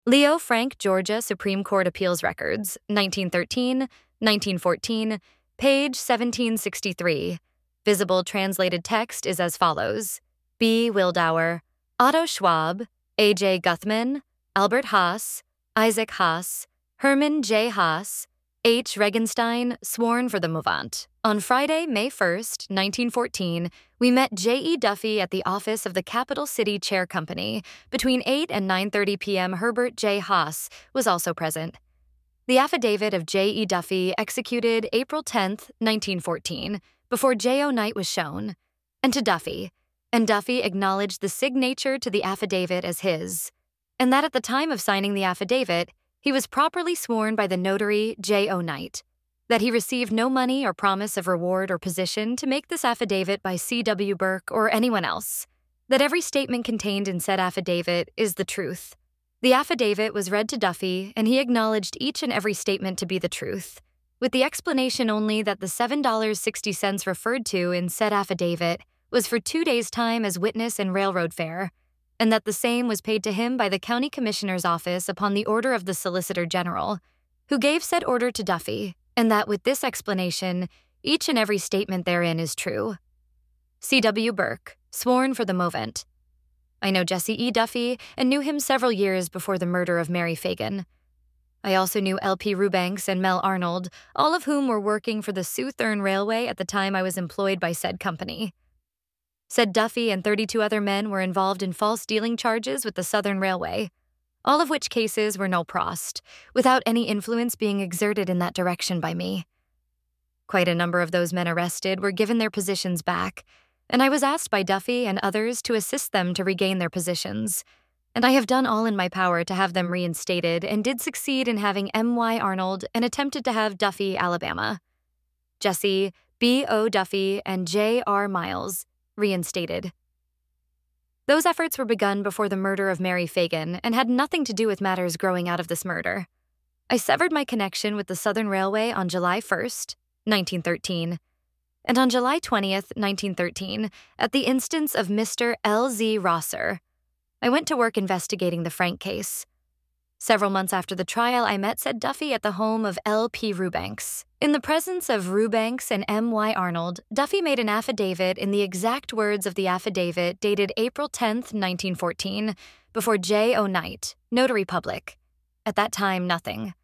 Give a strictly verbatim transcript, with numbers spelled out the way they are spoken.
Leo Frank, Georgia Supreme Court Appeals Records, nineteen thirteen, nineteen fourteen, page seventeen sixty-three. Visible translated text is as follows. B. Wildauer, Otto Schwab, A J. Guthman, Albert Haas, Isaac Haas, Herman J. Haas, H. Regenstein, sworn for the Movant. On Friday, May first, nineteen fourteen, we met J E. Duffy at the office of the Capital City Chair Company. Between eight and nine thirty p.m., Herbert J. Haas was also present. The affidavit of J E. Duffy, executed April tenth, nineteen fourteen, before J O. Knight was shown, and to Duffy, and Duffy acknowledged the signature to the affidavit as his, and that at the time of signing the affidavit, he was properly sworn by the notary J O. Knight, that he received no money or promise of reward or position to make this affidavit by C W. Burke or anyone else, that every statement contained in said affidavit is the truth. The affidavit was read to Duffy, and he acknowledged each and every statement to be the truth, with the explanation only that the seven dollars and sixty cents referred to in said affidavit was for two days' time as witness and railroad fare, and that the same was paid to him by the county commissioner's office upon the order of the Solicitor General, who gave said order to Duffy, and that with this explanation, each and every statement therein is true. C W. Burke, sworn for the Movant. I know Jesse E. Duffy and knew him several years before the murder of Mary Fagan. I also knew L P Rubanks and Mel Arnold, all of whom were working for the Southern Railway at the time I was employed by said company. Said Duffy and thirty-two other men were involved in false dealing charges with the Southern Railway, all of which cases were no prost, without any influence being exerted in that direction by me. Quite a number of those men arrested were given their positions back, and I was asked by Duffy and others to assist them to regain their positions, and I have done all in my power to have them reinstated and did succeed in having M Y Arnold and attempted to have Duffy, Alabama, Jesse B O. Duffy, and J R Miles reinstated. Those efforts were begun before the murder of Mary Fagan and had nothing to do with matters growing out of this murder. I severed my connection with the Southern Railway on July first, nineteen thirteen, and on July twentieth, nineteen thirteen, at the instance of Mister L Z Rosser, I went to work investigating the Frank case. Several months after the trial, I met said Duffy at the home of L P Rubanks. In the presence of Rubanks and M Y Arnold, Duffy made an affidavit in the exact words of the affidavit dated April tenth, nineteen fourteen, before J O. Knight, Notary Public. At that time, nothing.